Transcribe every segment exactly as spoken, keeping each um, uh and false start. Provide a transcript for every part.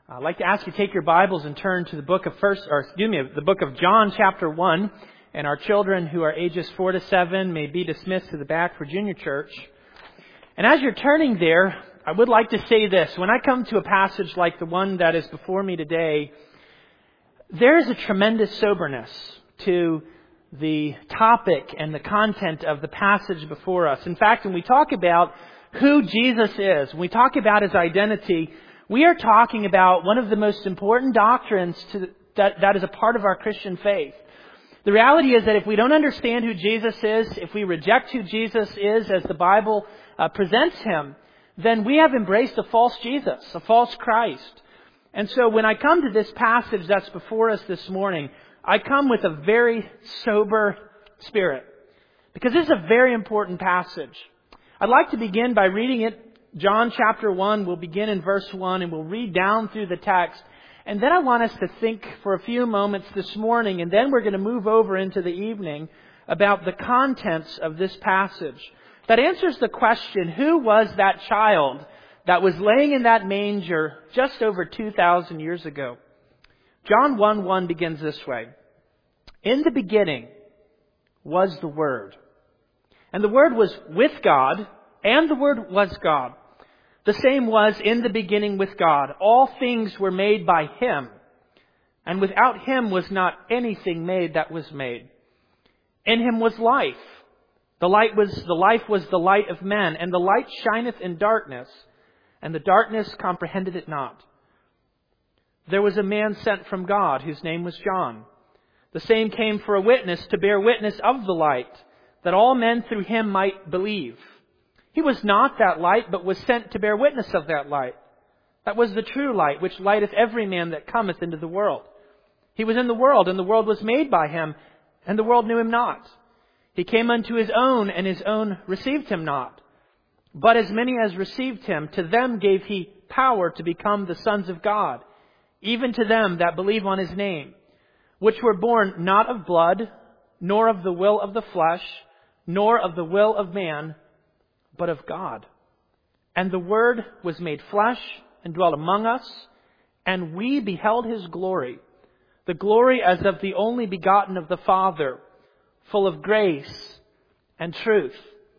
I'd like to ask you to take your Bibles and turn to the book of first, or excuse me, the book of John, chapter one. And our children who are ages four to seven may be dismissed to the back for junior church. And as you're turning there, I would like to say this. When I come to a passage like the one that is before me today, there is a tremendous soberness to the topic and the content of the passage before us. In fact, when we talk about who Jesus is, when we talk about His identity, we are talking about one of the most important doctrines to, that, that is a part of our Christian faith. The reality is that if we don't understand who Jesus is, if we reject who Jesus is as the Bible uh, presents Him, then we have embraced a false Jesus, a false Christ. And so when I come to this passage that's before us this morning, I come with a very sober spirit, because this is a very important passage. I'd like to begin by reading it. John chapter one, we'll begin in verse one and we'll read down through the text. And then I want us to think for a few moments this morning, and then we're going to move over into the evening about the contents of this passage. That answers the question, who was that child that was laying in that manger just over two thousand years ago? John one one begins this way. In the beginning was the Word. And the Word was with God, and the Word was God. The same was in the beginning with God. All things were made by Him, and without Him was not anything made that was made. In Him was life. The light was the life was the light of men, and the light shineth in darkness, and the darkness comprehended it not. There was a man sent from God, whose name was John. The same came for a witness, to bear witness of the light, that all men through him might believe. He was not that light, but was sent to bear witness of that light. That was the true light, which lighteth every man that cometh into the world. He was in the world, and the world was made by Him, and the world knew Him not. He came unto His own, and His own received Him not. But as many as received Him, to them gave He power to become the sons of God, even to them that believe on His name, which were born not of blood, nor of the will of the flesh, nor of the will of man, but of God. And the Word was made flesh and dwelt among us, and we beheld His glory, the glory as of the only begotten of the Father, full of grace and truth.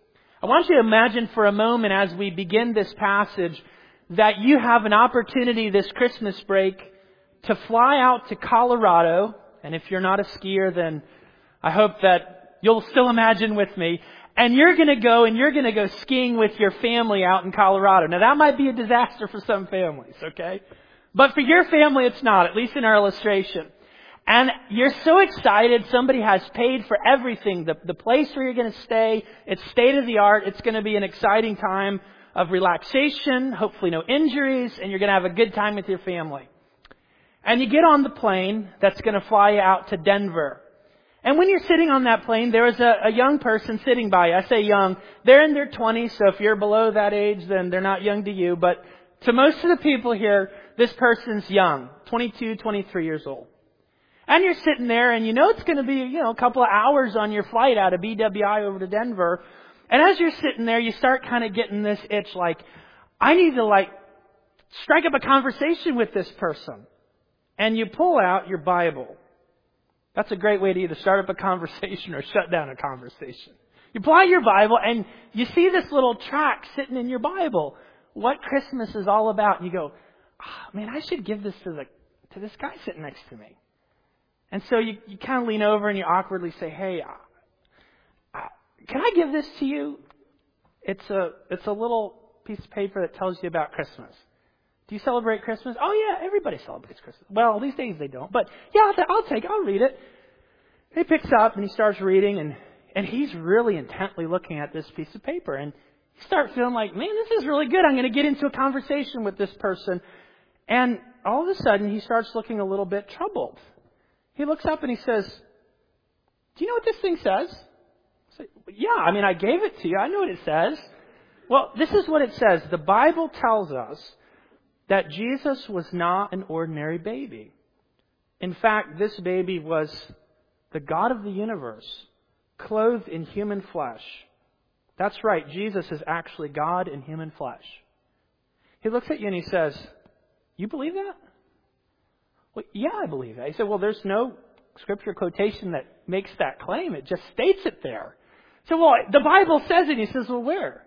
I want you to imagine for a moment as we begin this passage that you have an opportunity this Christmas break to fly out to Colorado. And if you're not a skier, then I hope that you'll still imagine with me. And you're going to go and you're going to go skiing with your family out in Colorado. Now that might be a disaster for some families, okay? But for your family, it's not, at least in our illustration. And you're so excited. Somebody has paid for everything. The, the place where you're going to stay, it's state of the art. It's going to be an exciting time of relaxation, hopefully no injuries, and you're going to have a good time with your family. And you get on the plane that's going to fly you out to Denver. And when you're sitting on that plane, there is a, a young person sitting by you. I say young. They're in their twenties, so if you're below that age, then they're not young to you. But to most of the people here, this person's young, twenty-two, twenty-three years old. And you're sitting there, and you know it's going to be, you know, a couple of hours on your flight out of B W I over to Denver. And as you're sitting there, you start kind of getting this itch like, I need to like strike up a conversation with this person. And you pull out your Bible. That's a great way to either start up a conversation or shut down a conversation. You pull out your Bible and you see this little tract sitting in your Bible, what Christmas is all about. And you go, oh, man, I should give this to the to this guy sitting next to me. And so you, you kind of lean over and you awkwardly say, hey, uh, uh, can I give this to you? It's a it's a little piece of paper that tells you about Christmas. Do you celebrate Christmas? Oh, yeah, everybody celebrates Christmas. Well, these days they don't. But, yeah, I'll, I'll take it. I'll read it. He picks up and he starts reading, and, and he's really intently looking at this piece of paper. And you start feeling like, man, this is really good. I'm going to get into a conversation with this person. And all of a sudden, he starts looking a little bit troubled. He looks up and he says, do you know what this thing says? I say, yeah, I mean, I gave it to you. I know what it says. Well, this is what it says. The Bible tells us that Jesus was not an ordinary baby. In fact, this baby was the God of the universe, clothed in human flesh. That's right, Jesus is actually God in human flesh. He looks at you and he says, you believe that? Well, yeah, I believe that. He said, well, there's no scripture quotation that makes that claim. It just states it there. So, well, the Bible says it. He says, well, where?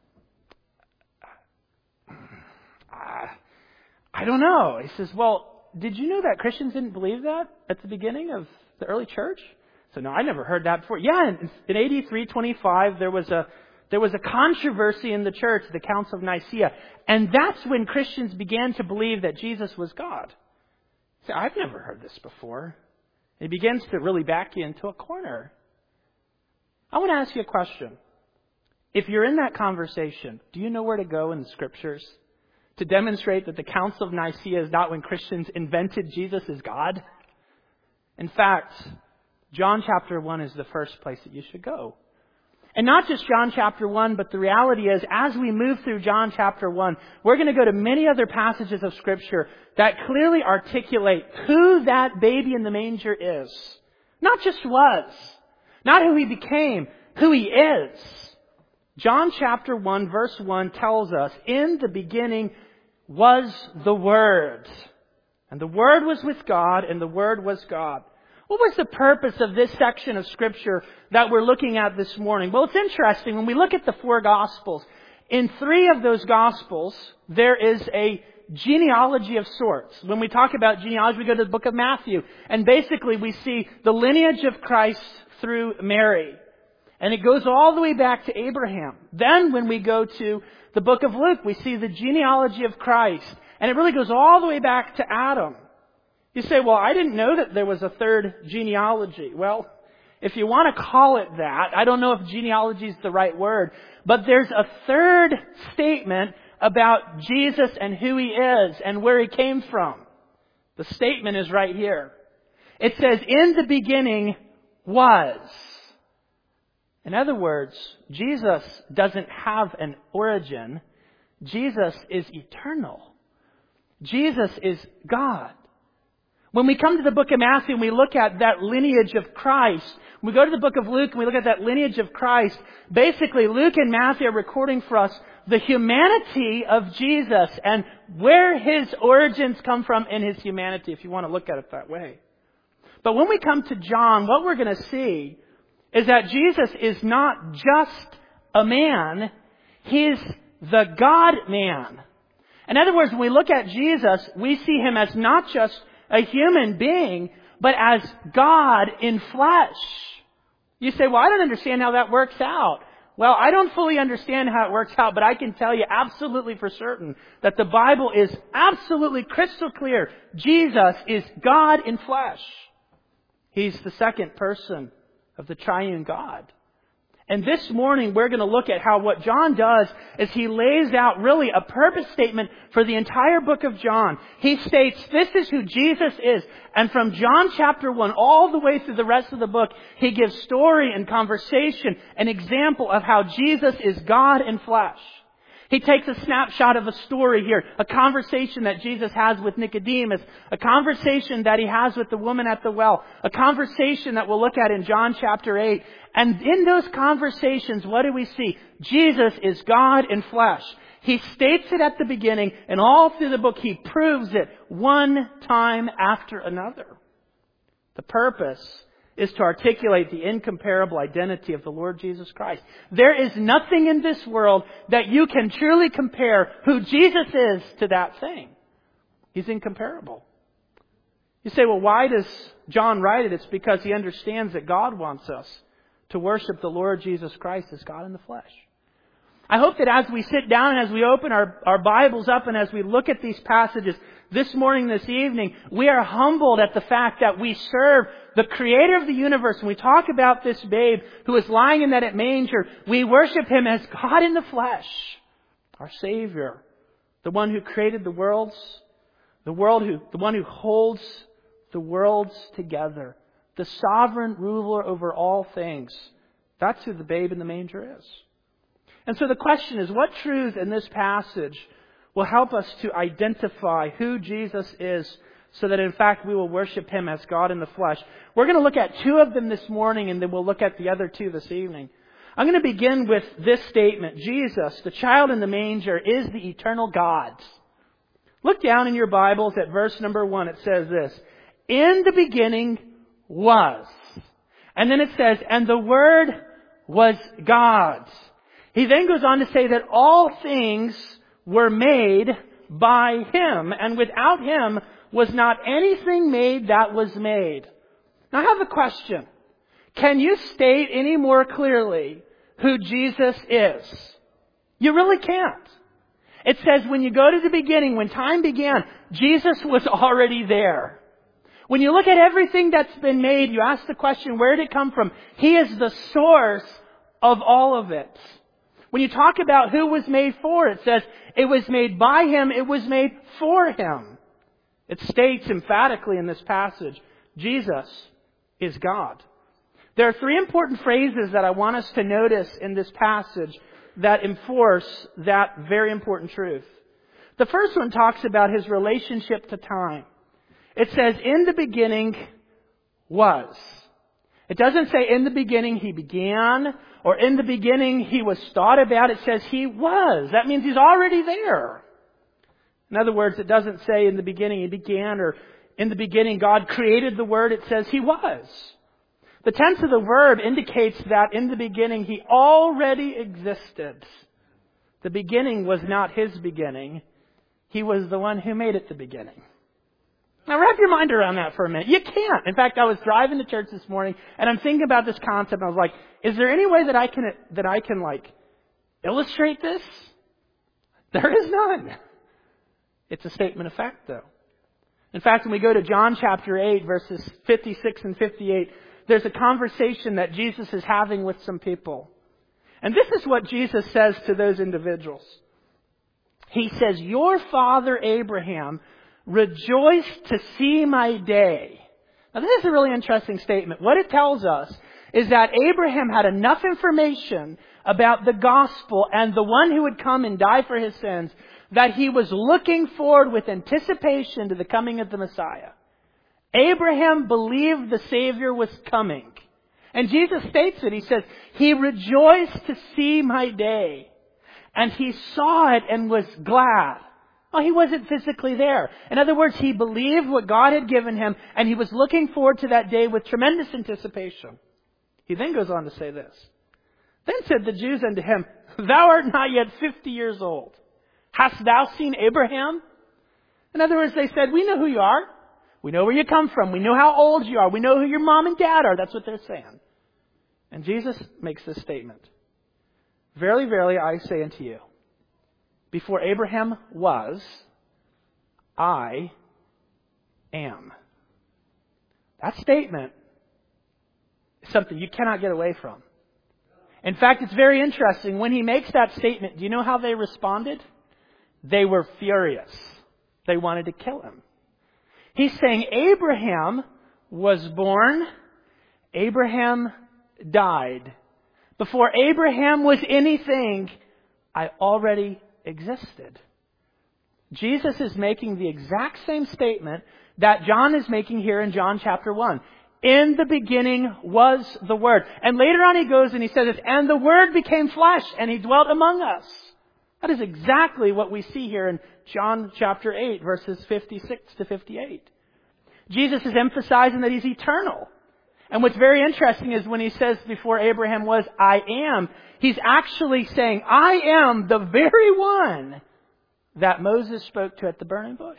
Uh, I don't know. He says, well, did you know that Christians didn't believe that at the beginning of the early church? So, no, I never heard that before. Yeah, in, in A D three twenty-five, there was a there was a controversy in the church, the Council of Nicaea, and that's when Christians began to believe that Jesus was God. So, I've never heard this before. It begins to really back you into a corner. I want to ask you a question. If you're in that conversation, do you know where to go in the Scriptures to demonstrate that the Council of Nicaea is not when Christians invented Jesus as God? In fact, John chapter one is the first place that you should go. And not just John chapter one, but the reality is, as we move through John chapter one, we're going to go to many other passages of Scripture that clearly articulate who that baby in the manger is. Not just was. Not who he became. Who he is. John chapter one verse one tells us, in the beginning was the Word. And the Word was with God, and the Word was God. What was the purpose of this section of Scripture that we're looking at this morning? Well, it's interesting. When we look at the four Gospels, in three of those Gospels, there is a genealogy of sorts. When we talk about genealogy, we go to the book of Matthew. And basically, we see the lineage of Christ through Mary. And it goes all the way back to Abraham. Then when we go to the book of Luke, we see the genealogy of Christ. And it really goes all the way back to Adam. You say, well, I didn't know that there was a third genealogy. Well, if you want to call it that, I don't know if genealogy is the right word, but there's a third statement about Jesus and who he is and where he came from. The statement is right here. It says, in the beginning was. In other words, Jesus doesn't have an origin. Jesus is eternal. Jesus is God. When we come to the book of Matthew and we look at that lineage of Christ, when we go to the book of Luke and we look at that lineage of Christ, basically Luke and Matthew are recording for us the humanity of Jesus and where his origins come from in his humanity, if you want to look at it that way. But when we come to John, what we're going to see is that Jesus is not just a man, he's the God-man. In other words, when we look at Jesus, we see him as not just a human being, but as God in flesh. You say, well, I don't understand how that works out. Well, I don't fully understand how it works out, but I can tell you absolutely for certain that the Bible is absolutely crystal clear. Jesus is God in flesh. He's the second person of the triune God. And this morning we're going to look at how what John does is he lays out really a purpose statement for the entire book of John. He states this is who Jesus is. And from John chapter one all the way through the rest of the book, he gives story and conversation, an example of how Jesus is God in flesh. He takes a snapshot of a story here, a conversation that Jesus has with Nicodemus, a conversation that he has with the woman at the well, a conversation that we'll look at in John chapter eight. And in those conversations, what do we see? Jesus is God in flesh. He states it at the beginning, and all through the book he proves it one time after another. The purpose is to articulate the incomparable identity of the Lord Jesus Christ. There is nothing in this world that you can truly compare who Jesus is to that thing. He's incomparable. You say, well, why does John write it? It's because he understands that God wants us to worship the Lord Jesus Christ as God in the flesh. I hope that as we sit down and as we open our, our Bibles up and as we look at these passages this morning, this evening, we are humbled at the fact that we serve the Creator of the universe. When we talk about this babe who is lying in that manger, we worship him as God in the flesh, our Savior, the one who created the worlds, the world who, the one who holds the worlds together, the sovereign ruler over all things. That's who the babe in the manger is. And so the question is, what truth in this passage will help us to identify who Jesus is so that in fact we will worship him as God in the flesh? We're going to look at two of them this morning and then we'll look at the other two this evening. I'm going to begin with this statement. Jesus, the child in the manger, is the eternal God. Look down in your Bibles at verse number one. It says this, in the beginning was. And then it says, and the Word was God. He then goes on to say that all things were made by Him, and without Him was not anything made that was made. Now I have a question. Can you state any more clearly who Jesus is? You really can't. It says when you go to the beginning, when time began, Jesus was already there. When you look at everything that's been made, you ask the question, where did it come from? He is the source of all of it. When you talk about who was made for, it says it was made by Him, it was made for Him. It states emphatically in this passage, Jesus is God. There are three important phrases that I want us to notice in this passage that enforce that very important truth. The first one talks about His relationship to time. It says, in the beginning was. It doesn't say in the beginning He began, or in the beginning He was thought about. It says He was. That means He's already there. In other words, it doesn't say in the beginning He began, or in the beginning God created the Word. It says He was. The tense of the verb indicates that in the beginning He already existed. The beginning was not His beginning. He was the one who made it the beginning. Now wrap your mind around that for a minute. You can't. In fact, I was driving to church this morning and I'm thinking about this concept and I was like, is there any way that I can, that I can like illustrate this? There is none. It's a statement of fact though. In fact, when we go to John chapter eight, verses fifty-six and fifty-eight, there's a conversation that Jesus is having with some people. And this is what Jesus says to those individuals. He says, your father Abraham rejoiced to see my day. Now this is a really interesting statement. What it tells us is that Abraham had enough information about the gospel and the one who would come and die for his sins that he was looking forward with anticipation to the coming of the Messiah. Abraham believed the Savior was coming. And Jesus states it. He says, he rejoiced to see my day. And he saw it and was glad. Well, he wasn't physically there. In other words, he believed what God had given him, and he was looking forward to that day with tremendous anticipation. He then goes on to say this. Then said the Jews unto him, thou art not yet fifty years old. Hast thou seen Abraham? In other words, they said, we know who you are. We know where you come from. We know how old you are. We know who your mom and dad are. That's what they're saying. And Jesus makes this statement. Verily, verily, I say unto you, before Abraham was, I am. That statement is something you cannot get away from. In fact, it's very interesting. When he makes that statement, do you know how they responded? They were furious. They wanted to kill him. He's saying Abraham was born, Abraham died. Before Abraham was anything, I already existed. Jesus is making the exact same statement that John is making here in John chapter one. In the beginning was the Word. And later on he goes and he says, and the Word became flesh and He dwelt among us. That is exactly what we see here in John chapter eight, verses fifty-six to fifty-eight. Jesus is emphasizing that He's eternal. And what's very interesting is when He says before Abraham was, I am, He's actually saying, I am the very one that Moses spoke to at the burning bush.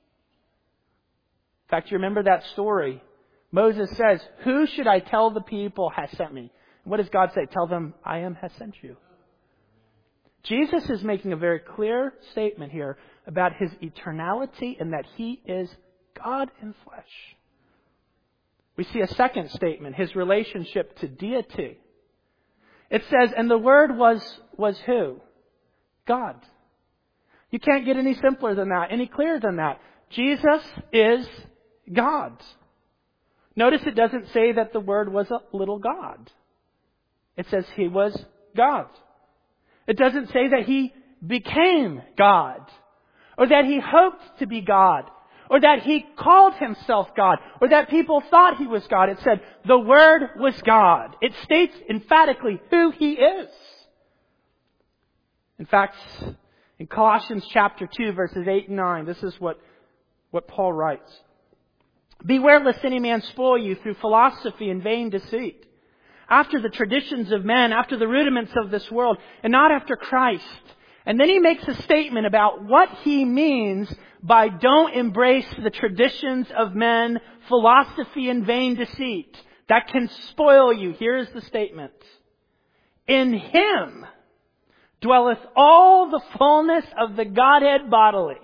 In fact, you remember that story. Moses says, who should I tell the people has sent me? And what does God say? Tell them, I am has sent you. Jesus is making a very clear statement here about His eternality and that He is God in flesh. We see a second statement, His relationship to deity. It says, and the Word was, was who? God. You can't get any simpler than that, any clearer than that. Jesus is God. Notice it doesn't say that the Word was a little God. It says He was God. It doesn't say that He became God, or that He hoped to be God, or that He called Himself God, or that people thought He was God. It said the Word was God. It states emphatically who He is. In fact, In Colossians chapter two, verses eight and nine, this is what, what Paul writes. Beware lest any man spoil you through philosophy and vain deceit, after the traditions of men, after the rudiments of this world, and not after Christ. And then he makes a statement about what he means by don't embrace the traditions of men, philosophy and vain deceit. That can spoil you. Here's the statement. In Him dwelleth all the fullness of the Godhead bodily.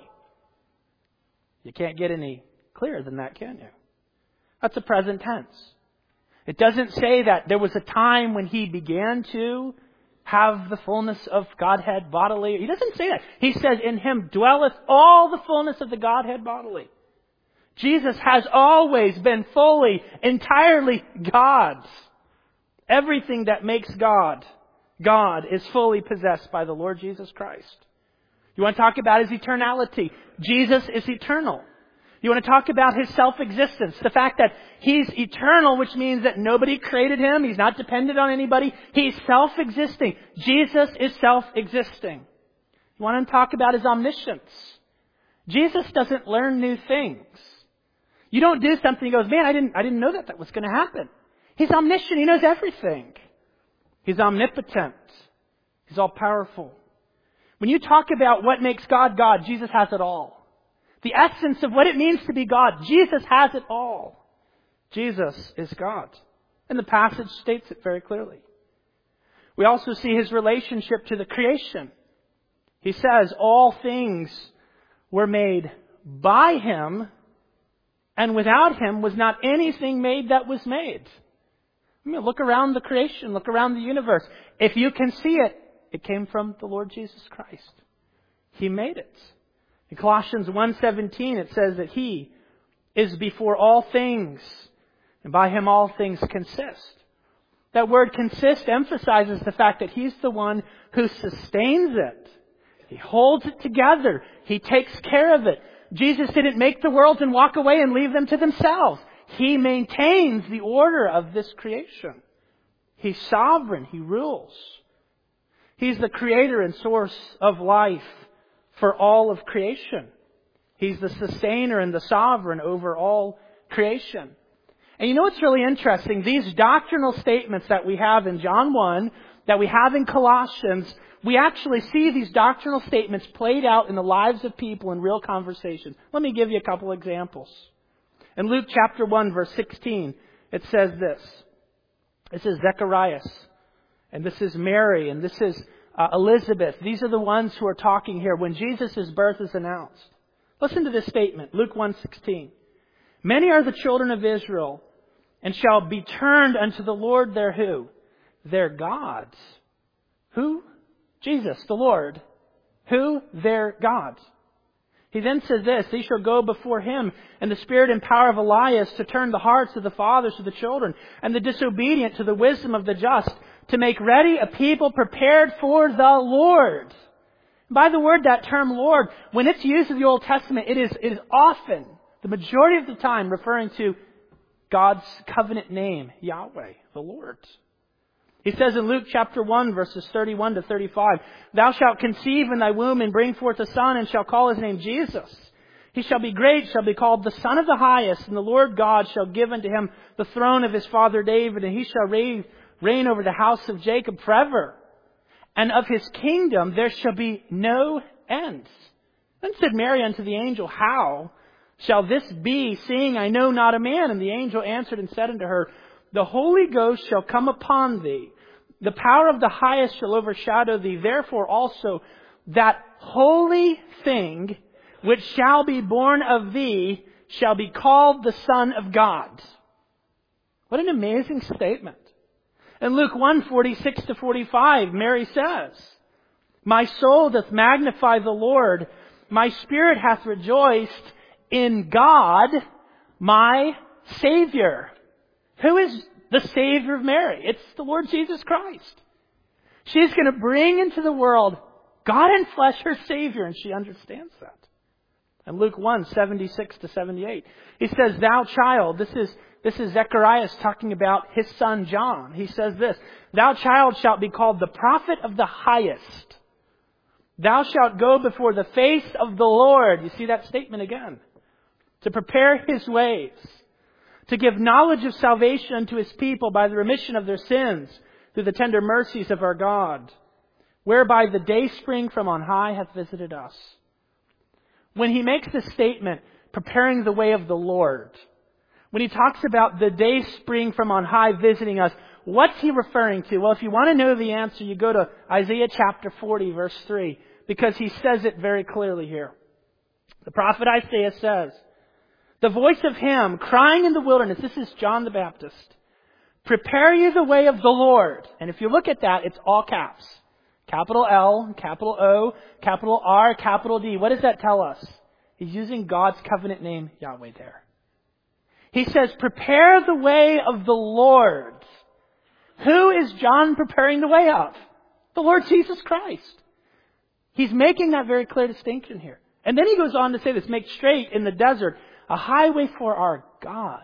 You can't get any clearer than that, can you? That's a present tense. It doesn't say that there was a time when He began to have the fullness of Godhead bodily. He doesn't say that. He says, in Him dwelleth all the fullness of the Godhead bodily. Jesus has always been fully, entirely God's. Everything that makes God, God is fully possessed by the Lord Jesus Christ. You want to talk about His eternality? Jesus is eternal. You want to talk about His self-existence, the fact that He's eternal, which means that nobody created Him. He's not dependent on anybody. He's self-existing. Jesus is self-existing. You want to talk about His omniscience? Jesus doesn't learn new things. You don't do something and He goes, man, I didn't, I didn't know that that was going to happen. He's omniscient. He knows everything. He's omnipotent. He's all-powerful. When you talk about what makes God God, Jesus has it all. The essence of what it means to be God, Jesus has it all. Jesus is God. And the passage states it very clearly. We also see His relationship to the creation. He says, all things were made by Him, and without Him was not anything made that was made. I mean, look around the creation, look around the universe. If you can see it, it came from the Lord Jesus Christ. He made it. In Colossians one seventeen, it says that He is before all things, and by Him all things consist. That word consist emphasizes the fact that He's the one who sustains it. He holds it together. He takes care of it. Jesus didn't make the worlds and walk away and leave them to themselves. He maintains the order of this creation. He's sovereign. He rules. He's the creator and source of life for all of creation. He's the sustainer and the sovereign over all creation. And you know what's really interesting? These doctrinal statements that we have in John one, that we have in Colossians, we actually see these doctrinal statements played out in the lives of people in real conversations. Let me give you a couple examples. In Luke chapter one, verse sixteen, it says this. This is Zechariah, and this is Mary, and this is uh, Elizabeth. These are the ones who are talking here when Jesus' birth is announced. Listen to this statement, Luke one sixteen. Many are the children of Israel, and shall be turned unto the Lord their who? Their gods. Who? Jesus, the Lord. Who? Their gods. He then says this, These shall go before Him in the spirit and power of Elias to turn the hearts of the fathers to the children and the disobedient to the wisdom of the just, to make ready a people prepared for the Lord. By the word, that term Lord, when it's used in the Old Testament, it is, it is often, the majority of the time, referring to God's covenant name, Yahweh, the Lord. He says in Luke chapter one, verses thirty-one to thirty-five, Thou shalt conceive in thy womb and bring forth a son, and shall call his name Jesus. He shall be great, shall be called the Son of the Highest, and the Lord God shall give unto him the throne of his father David, and he shall reign, reign over the house of Jacob forever. And of his kingdom there shall be no end. Then said Mary unto the angel, How shall this be, seeing I know not a man? And the angel answered and said unto her, The Holy Ghost shall come upon thee. The power of the highest shall overshadow thee. Therefore also that holy thing which shall be born of thee shall be called the Son of God. What an amazing statement. In Luke one, forty-six to forty-five, Mary says, My soul doth magnify the Lord. My spirit hath rejoiced in God, my Savior. Who is the Savior of Mary? It's the Lord Jesus Christ. She's going to bring into the world God in flesh, her Savior, and she understands that. And Luke one, seventy-six to seventy-eight, he says, Thou child, this is this is Zechariah talking about his son John. He says this, Thou child shalt be called the prophet of the highest. Thou shalt go before the face of the Lord. You see that statement again. To prepare His ways. To give knowledge of salvation unto His people by the remission of their sins through the tender mercies of our God. Whereby the dayspring from on high hath visited us. When He makes this statement, preparing the way of the Lord, when He talks about the dayspring from on high visiting us, what's He referring to? Well, if you want to know the answer, you go to Isaiah chapter forty, verse three, because He says it very clearly here. The prophet Isaiah says, the voice of Him crying in the wilderness, this is John the Baptist, prepare you the way of the Lord. And if you look at that, it's all caps. Capital L, capital O, capital R, capital D. What does that tell us? He's using God's covenant name, Yahweh, there. He says, prepare the way of the Lord. Who is John preparing the way of? The Lord Jesus Christ. He's making that very clear distinction here. And then he goes on to say this, make straight in the desert a highway for our God.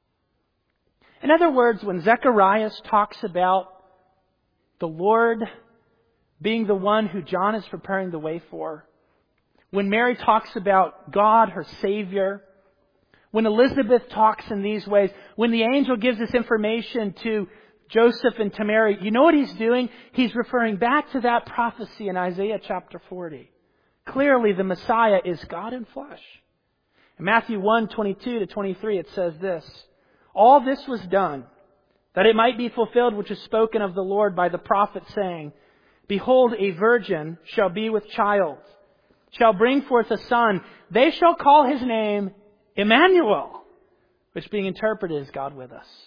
In other words, when Zechariah talks about the Lord being the one who John is preparing the way for, when Mary talks about God, her Savior, when Elizabeth talks in these ways, when the angel gives this information to Joseph and to Mary, you know what he's doing? He's referring back to that prophecy in Isaiah chapter forty. Clearly, the Messiah is God in flesh. In Matthew one, twenty-two to twenty-three, it says this, all this was done, that it might be fulfilled which is spoken of the Lord by the prophet, saying, behold, a virgin shall be with child, shall bring forth a son. They shall call His name Emmanuel, which being interpreted is God with us.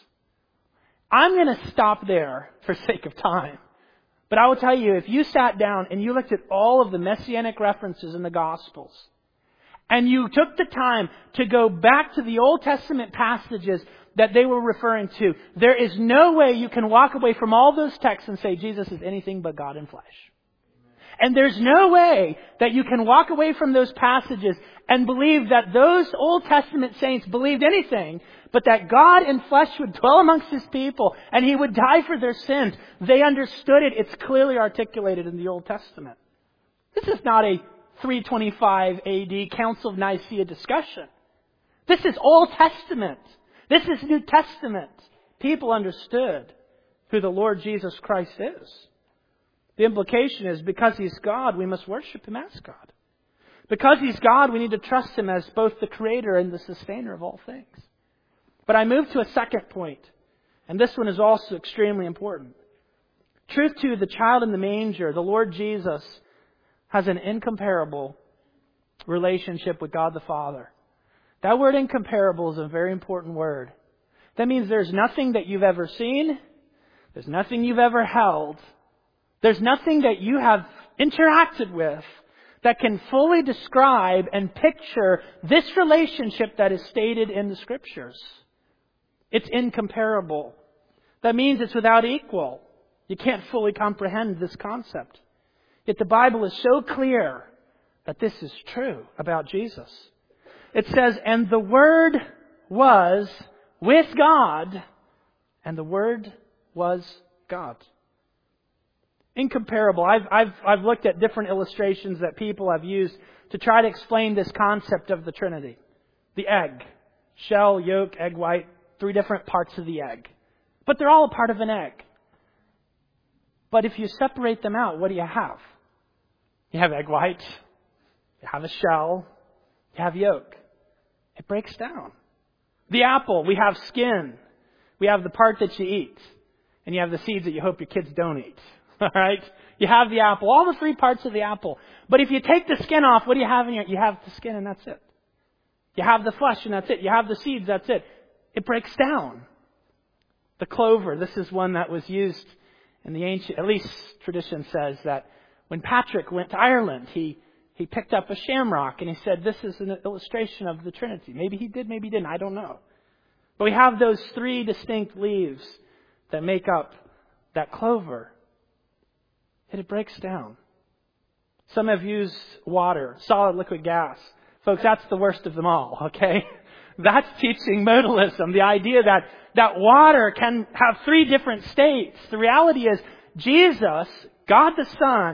I'm going to stop there for sake of time. But I will tell you, if you sat down and you looked at all of the messianic references in the Gospels, and you took the time to go back to the Old Testament passages that they were referring to, there is no way you can walk away from all those texts and say Jesus is anything but God in flesh. And there's no way that you can walk away from those passages and believe that those Old Testament saints believed anything but that God in flesh would dwell amongst His people and He would die for their sins. They understood it. It's clearly articulated in the Old Testament. This is not a three twenty-five A D Council of Nicaea discussion. This is Old Testament. This is New Testament. People understood who the Lord Jesus Christ is. The implication is because He's God, we must worship Him as God. Because He's God, we need to trust Him as both the Creator and the Sustainer of all things. But I move to a second point, and this one is also extremely important. Truth to the child in the manger, the Lord Jesus has an incomparable relationship with God the Father. That word incomparable is a very important word. That means there's nothing that you've ever seen. There's nothing you've ever held. There's nothing that you have interacted with that can fully describe and picture this relationship that is stated in the Scriptures. It's incomparable. That means it's without equal. You can't fully comprehend this concept. Yet the Bible is so clear that this is true about Jesus. It says, and the Word was with God, and the Word was God. Incomparable. I've, I've, I've looked at different illustrations that people have used to try to explain this concept of the Trinity. The egg. Shell, yolk, egg white. Three different parts of the egg. But they're all a part of an egg. But if you separate them out, what do you have? You have egg white. You have a shell. You have yolk. It breaks down. The apple, we have skin. We have the part that you eat. And you have the seeds that you hope your kids don't eat. All right? You have the apple. All the three parts of the apple. But if you take the skin off, what do you have in your... You have the skin and that's it. You have the flesh and that's it. You have the seeds, that's it. It breaks down. The clover, this is one that was used in the ancient... At least tradition says that when Patrick went to Ireland, he... He picked up a shamrock and he said, this is an illustration of the Trinity. Maybe he did, maybe he didn't. I don't know. But we have those three distinct leaves that make up that clover. And it breaks down. Some have used water, solid liquid gas. Folks, that's the worst of them all, okay? That's teaching modalism. The idea that, that water can have three different states. The reality is Jesus, God the Son,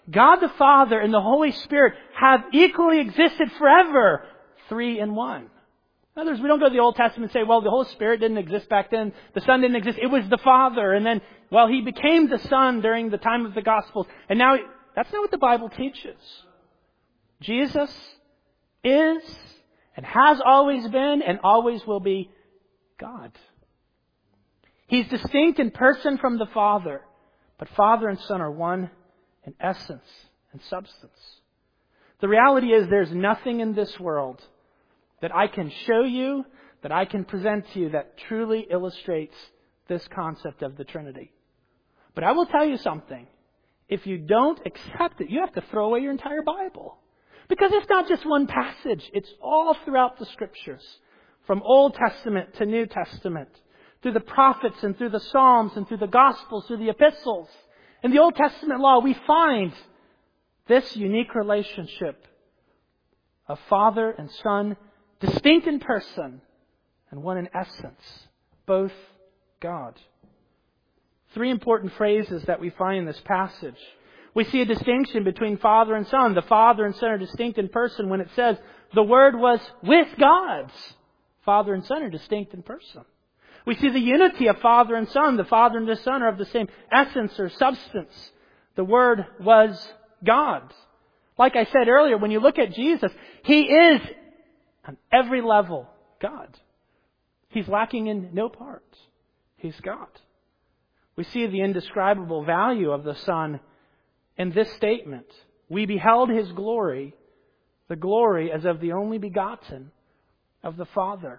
God the Father and the Holy Spirit have equally existed forever, three in one. In other words, we don't go to the Old Testament and say, well, the Holy Spirit didn't exist back then. The Son didn't exist. It was the Father. And then, well, He became the Son during the time of the Gospels. And now, that's not what the Bible teaches. Jesus is and has always been and always will be God. He's distinct in person from the Father. But Father and Son are one in essence and substance. The reality is there's nothing in this world that I can show you, that I can present to you that truly illustrates this concept of the Trinity. But I will tell you something. If you don't accept it, you have to throw away your entire Bible. Because it's not just one passage. It's all throughout the Scriptures. From Old Testament to New Testament. Through the prophets and through the Psalms and through the Gospels, through the epistles. In the Old Testament law, we find this unique relationship of Father and Son, distinct in person and one in essence, both God. Three important phrases that we find in this passage. We see a distinction between Father and Son. The Father and Son are distinct in person when it says the Word was with God. Father and Son are distinct in person. We see the unity of Father and Son. The Father and the Son are of the same essence or substance. The Word was God. Like I said earlier, when you look at Jesus, He is on every level God. He's lacking in no part. He's God. We see the indescribable value of the Son in this statement. We beheld His glory, the glory as of the only begotten of the Father.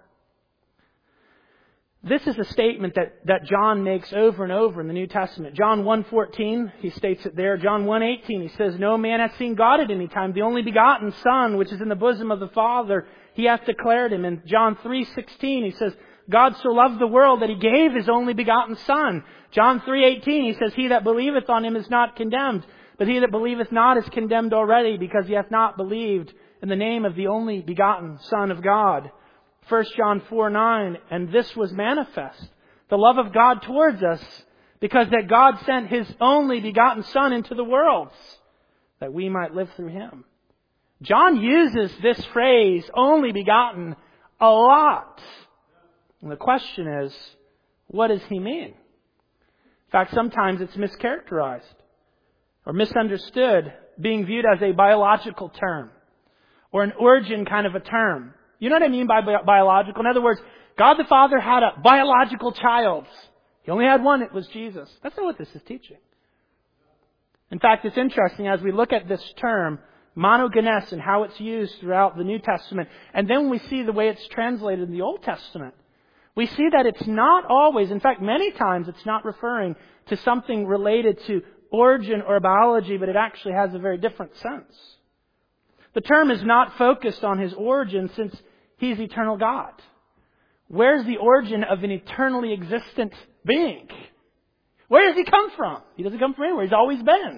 This is a statement that, that John makes over and over in the New Testament. John one fourteen, he states it there. John one eighteen, he says, no man hath seen God at any time. The only begotten Son, which is in the bosom of the Father, He hath declared Him. In John three sixteen, he says, God so loved the world that He gave His only begotten Son. John three eighteen, he says, he that believeth on Him is not condemned, but he that believeth not is condemned already, because he hath not believed in the name of the only begotten Son of God. First John four nine, and this was manifest, the love of God towards us, because that God sent His only begotten Son into the world, that we might live through Him. John uses this phrase, only begotten, a lot. And the question is, what does he mean? In fact, sometimes it's mischaracterized or misunderstood, being viewed as a biological term or an origin kind of a term. You know what I mean by bi- biological? In other words, God the Father had a biological child. He only had one. It was Jesus. That's not what this is teaching. In fact, it's interesting as we look at this term, monogenes, and how it's used throughout the New Testament, and then we see the way it's translated in the Old Testament. We see that it's not always, in fact, many times it's not referring to something related to origin or biology, but it actually has a very different sense. The term is not focused on His origin since He's eternal God. Where's the origin of an eternally existent being? Where does He come from? He doesn't come from anywhere. He's always been.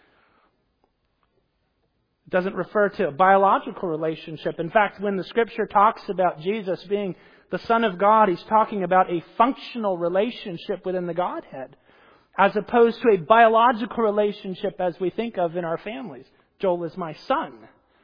It doesn't refer to a biological relationship. In fact, when the Scripture talks about Jesus being the Son of God, He's talking about a functional relationship within the Godhead, as opposed to a biological relationship as we think of in our families. Joel is my son.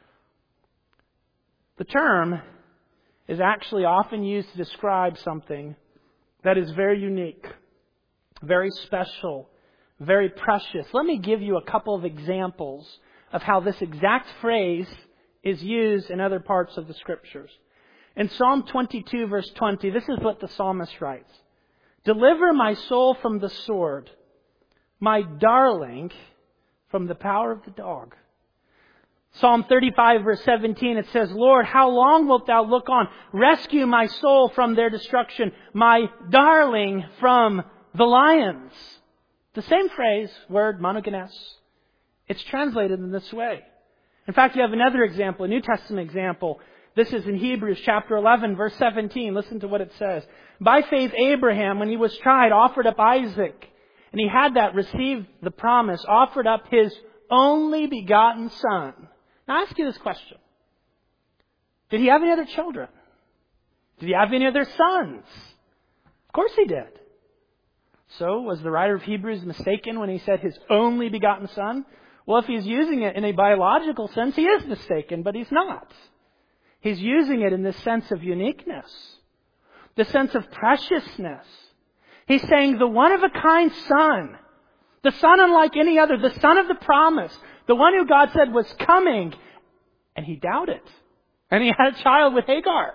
The term is actually often used to describe something that is very unique, very special, very precious. Let me give you a couple of examples of how this exact phrase is used in other parts of the Scriptures. In Psalm twenty-two, verse twenty, this is what the psalmist writes. Deliver my soul from the sword, my darling from the power of the dog. Psalm thirty-five, verse seventeen, it says, Lord, how long wilt Thou look on? Rescue my soul from their destruction, my darling from the lions. The same phrase, word, monogenes. It's translated in this way. In fact, you have another example, a New Testament example. This is in Hebrews chapter eleven, verse seventeen. Listen to what it says. By faith, Abraham, when he was tried, offered up Isaac. And he had that, received the promise, offered up his only begotten son. Now I ask you this question. Did he have any other children? Did he have any other sons? Of course he did. So was the writer of Hebrews mistaken when he said his only begotten son? Well, if he's using it in a biological sense, he is mistaken, but he's not. He's using it in this sense of uniqueness, the sense of preciousness. He's saying the one-of-a-kind Son, the Son unlike any other, the Son of the promise, the one who God said was coming, and he doubted. And he had a child with Hagar.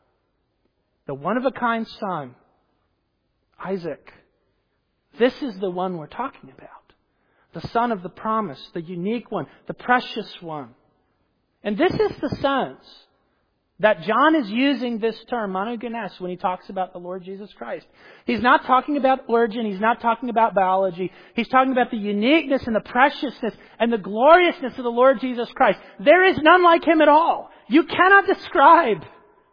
The one-of-a-kind Son, Isaac. This is the one we're talking about. The Son of the promise, the unique one, the precious one. And this is the sense that John is using this term, monogenes, when he talks about the Lord Jesus Christ. He's not talking about origin. He's not talking about biology. He's talking about the uniqueness and the preciousness and the gloriousness of the Lord Jesus Christ. There is none like Him at all. You cannot describe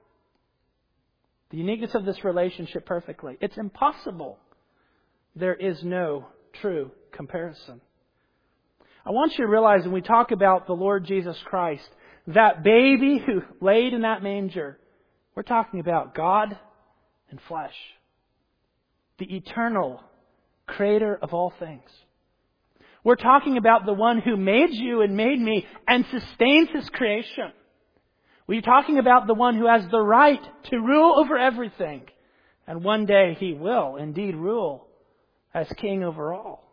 the uniqueness of this relationship perfectly. It's impossible. There is no true comparison. I want you to realize when we talk about the Lord Jesus Christ, that baby who laid in that manger, we're talking about God and flesh. The eternal creator of all things. We're talking about the one who made you and made me and sustains His creation. We're talking about the one who has the right to rule over everything. And one day He will indeed rule as King over all.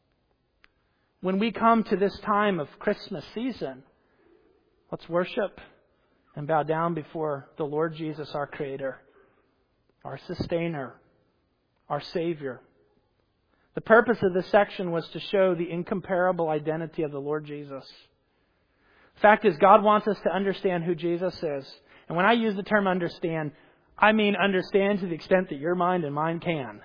When we come to this time of Christmas season, let's worship and bow down before the Lord Jesus, our Creator, our Sustainer, our Savior. The purpose of this section was to show the incomparable identity of the Lord Jesus. The fact is, God wants us to understand who Jesus is. And when I use the term understand, I mean understand to the extent that your mind and mine can.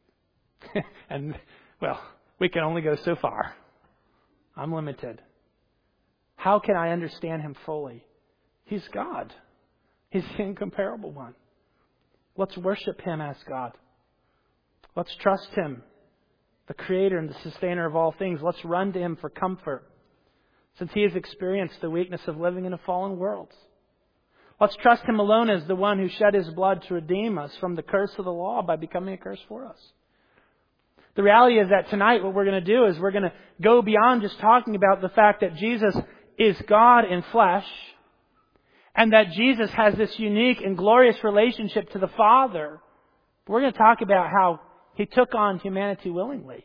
And, well, we can only go so far. I'm limited. How can I understand Him fully? He's God. He's the incomparable one. Let's worship Him as God. Let's trust Him, the Creator and the Sustainer of all things. Let's run to Him for comfort, since He has experienced the weakness of living in a fallen world. Let's trust Him alone as the one who shed His blood to redeem us from the curse of the law by becoming a curse for us. The reality is that tonight what we're going to do is we're going to go beyond just talking about the fact that Jesus is God in flesh and that Jesus has this unique and glorious relationship to the Father. We're going to talk about how He took on humanity willingly.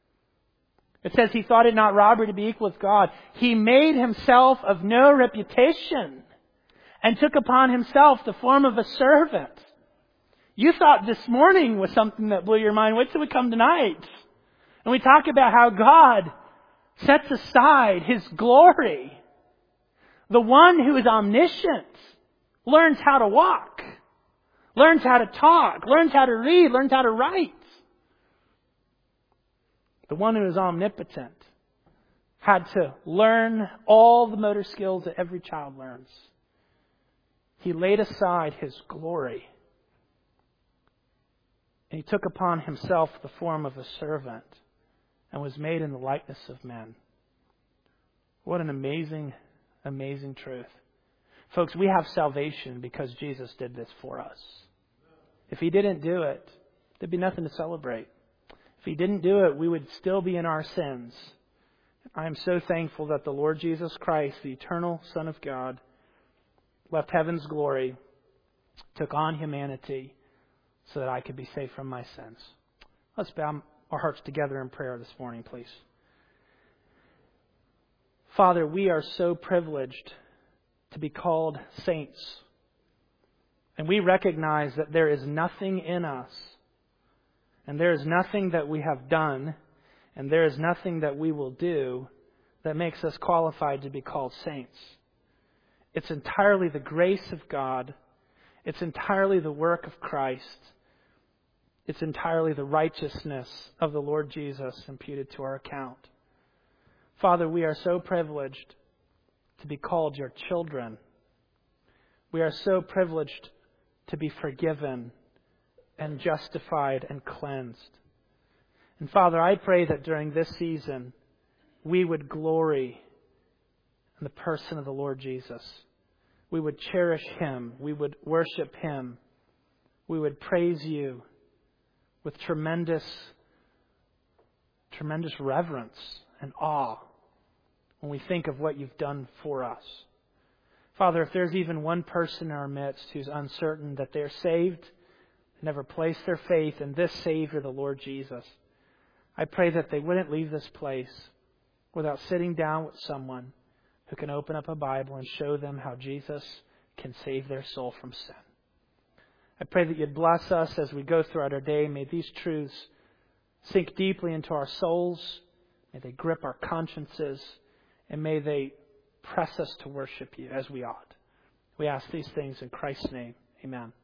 It says He thought it not robbery to be equal with God. He made Himself of no reputation and took upon Himself the form of a servant. You thought this morning was something that blew your mind. Wait till we come tonight. And we talk about how God sets aside His glory. The one who is omniscient learns how to walk, learns how to talk, learns how to read, learns how to write. The one who is omnipotent had to learn all the motor skills that every child learns. He laid aside His glory. And He took upon Himself the form of a servant and was made in the likeness of men. What an amazing, amazing truth. Folks, we have salvation because Jesus did this for us. If He didn't do it, there'd be nothing to celebrate. If He didn't do it, we would still be in our sins. I am so thankful that the Lord Jesus Christ, the eternal Son of God, left heaven's glory, took on humanity, so that I could be saved from my sins. Let's bow our hearts together in prayer this morning, please. Father, we are so privileged to be called saints. And we recognize that there is nothing in us, and there is nothing that we have done, and there is nothing that we will do that makes us qualified to be called saints. It's entirely the grace of God. It's entirely the work of Christ. It's entirely the righteousness of the Lord Jesus imputed to our account. Father, we are so privileged to be called Your children. We are so privileged to be forgiven and justified and cleansed. And Father, I pray that during this season, we would glory in the person of the Lord Jesus. We would cherish Him. We would worship Him. We would praise You with tremendous, tremendous reverence and awe. when we think of what you've done for us. Father, if there's even one person in our midst who's uncertain that they're saved, never placed their faith in this Savior, the Lord Jesus, I pray that they wouldn't leave this place without sitting down with someone who can open up a Bible and show them how Jesus can save their soul from sin. I pray that you'd bless us as we go throughout our day. May these truths sink deeply into our souls. May they grip our consciences. And may they press us to worship you as we ought. We ask these things in Christ's name. Amen.